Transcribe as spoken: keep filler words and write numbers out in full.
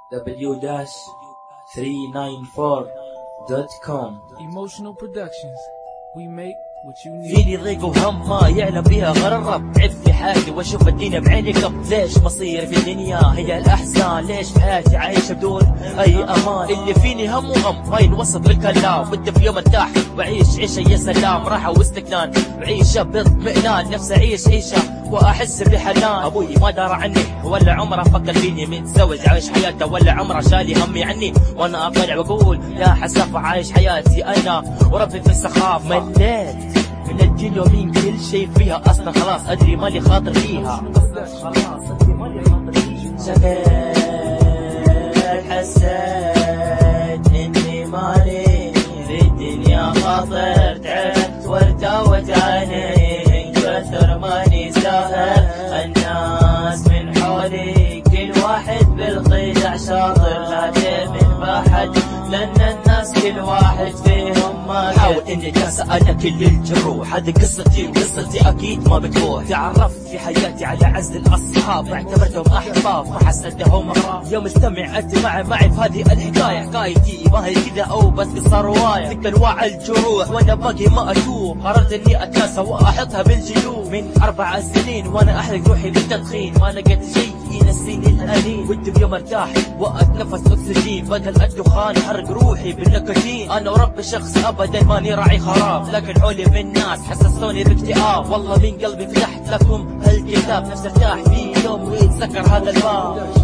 دبليو ثري ناين فور دوت كوم. Emotional Productions. We make what you need. فيني ضيق وهم ما يعلم بيها غير الرب. تعب في حالي واشوف الدنيا بعيني كف. ليش مصير في الدنيا هي الاحزان؟ ليش حياتي عايشه بدون اي امان؟ اللي فيني هم وغم ما ينوصف بالكلام. ودي في يوم ارتاح واعيش عيشه يا سلام، راحه واستكنان وعيشه باطمئنان. نفسي اعيش عيشه واحس بحنان. ابوي ما دار عني ولا عمره فكر فيني، متزوج عايش حياته ولا عمره شالي همي عني. وانا اطلع واقول يا حسافه عايش حياتي انا وربي في السخافه. مليت من الدنيا ومن كل شيء فيها، اصلا خلاص ادري مالي خاطر فيها. شكيت حسيت اني مالي في الدنيا خاطر. تعبت وارتوت عيني كثر ماني ساهر. الناس من حولي كل واحد بالخدع شاطر، لا من بحد لان الناس كل واحد فيهم ما حاول اني جالس انا كل الجروح. هذه قصتي وقصتي اكيد ما بتروح. تعرفت في حياتي على عز الاصحاب، اعتبرتهم احباب ما حسيتهم اغراب. يوم استمعت معي معي في هذه الحكايه، حكايتي ما هي كذا او بس قصه روايه. فيك انواع الجروح وانا باقي ما اتوب، قررت اني اتناسى واحطها بالجيوب. من اربع سنين وانا احرق روحي بالتدخين، ما لقيت شيء ينسيني الانين. ودي بيوم ارتاح واتنفس اكسجين، بدل الدخان حرق روحي بالنيكوتين. انا ورب شخص ابدا ماني راعي خراب، لكن حولي بالناس حسستوني باكتئاب. والله من قلبي فتحت لكم هالكتاب، نفسي ارتاح في يوم ويتذكر هذا الباب.